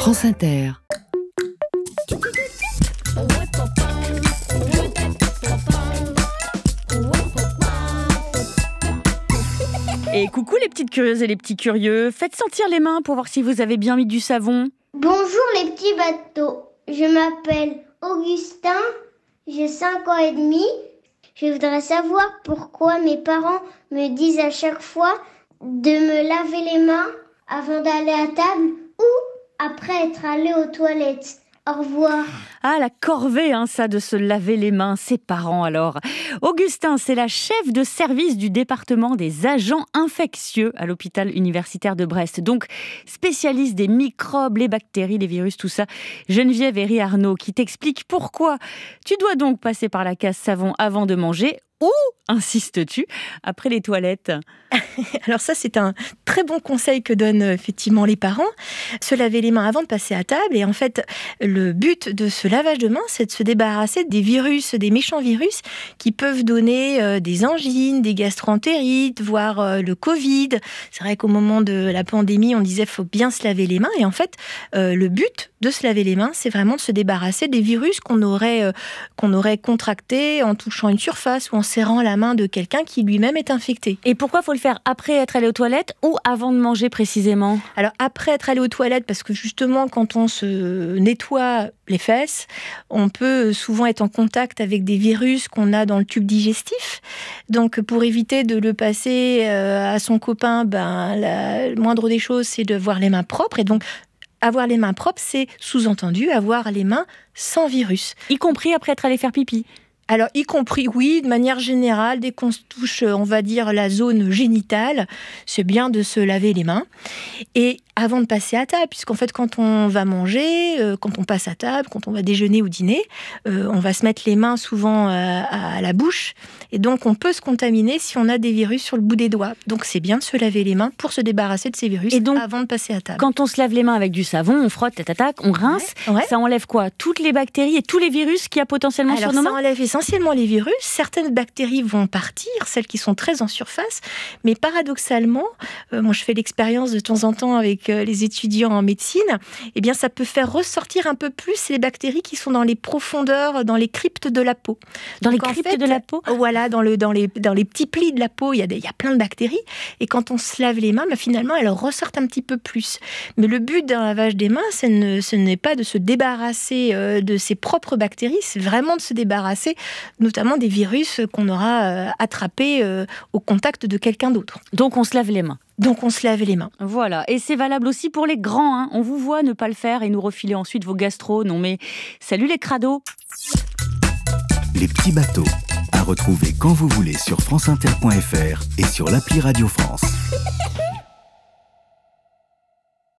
France Inter. Et coucou les petites curieuses et les petits curieux, faites sentir les mains pour voir si vous avez bien mis du savon. Bonjour les petits bateaux, je m'appelle Augustin, j'ai 5 ans et demi. Je voudrais savoir pourquoi mes parents me disent à chaque fois de me laver les mains avant d'aller à table ou après être allé aux toilettes. Au revoir. Ah, la corvée, ça, de se laver les mains, ses parents alors. Augustin, c'est la chef de service du département des agents infectieux à l'hôpital universitaire de Brest. Donc, spécialiste des microbes, les bactéries, les virus, tout ça. Geneviève Herry-Arnaud qui t'explique pourquoi tu dois donc passer par la case savon avant de manger. Ou, insistes-tu, après les toilettes? Alors ça, c'est un très bon conseil que donnent effectivement les parents. Se laver les mains avant de passer à table. Et en fait, le but de ce lavage de mains, c'est de se débarrasser des virus, des méchants virus qui peuvent donner des angines, des gastroentérites, voire le Covid. C'est vrai qu'au moment de la pandémie, on disait qu'il faut bien se laver les mains. Et en fait, le but de se laver les mains, c'est vraiment de se débarrasser des virus qu'on aurait contractés en touchant une surface ou en serrant la main de quelqu'un qui lui-même est infecté. Et pourquoi faut le faire après être allé aux toilettes ou avant de manger précisément? Alors après être allé aux toilettes, parce que justement quand on se nettoie les fesses, on peut souvent être en contact avec des virus qu'on a dans le tube digestif. Donc pour éviter de le passer à son copain, la moindre des choses, c'est de voir les mains propres. Et donc avoir les mains propres, c'est sous-entendu avoir les mains sans virus. Y compris après être allé faire pipi? Alors, y compris, oui, de manière générale, dès qu'on se touche, on va dire, la zone génitale, c'est bien de se laver les mains. Et avant de passer à table, puisqu'en fait, quand on va manger, quand on passe à table, quand on va déjeuner ou dîner, on va se mettre les mains souvent à la bouche. Et donc, on peut se contaminer si on a des virus sur le bout des doigts. Donc, c'est bien de se laver les mains pour se débarrasser de ces virus avant de passer à table. Quand on se lave les mains avec du savon, on frotte, on rince, ça enlève quoi? Toutes les bactéries et tous les virus qu'il y a potentiellement sur nos mains? Ça enlève essentiellement les virus. Certaines bactéries vont partir, celles qui sont très en surface. Mais paradoxalement, moi je fais l'expérience de temps en temps avec les étudiants en médecine, eh bien ça peut faire ressortir un peu plus les bactéries qui sont dans les profondeurs, dans les cryptes de la peau. Dans les cryptes de la peau? Voilà, dans les petits plis de la peau, il y a plein de bactéries. Et quand on se lave les mains, finalement, elles ressortent un petit peu plus. Mais le but d'un lavage des mains, ce n'est pas de se débarrasser de ses propres bactéries, c'est vraiment de se débarrasser notamment des virus qu'on aura attrapés au contact de quelqu'un d'autre. Donc on se lave les mains. Donc on se lave les mains. Voilà, et c'est valable aussi pour les grands. On vous voit ne pas le faire et nous refiler ensuite vos gastro. Non mais, salut les crados. Les petits bateaux, à retrouver quand vous voulez sur franceinter.fr et sur l'appli Radio France.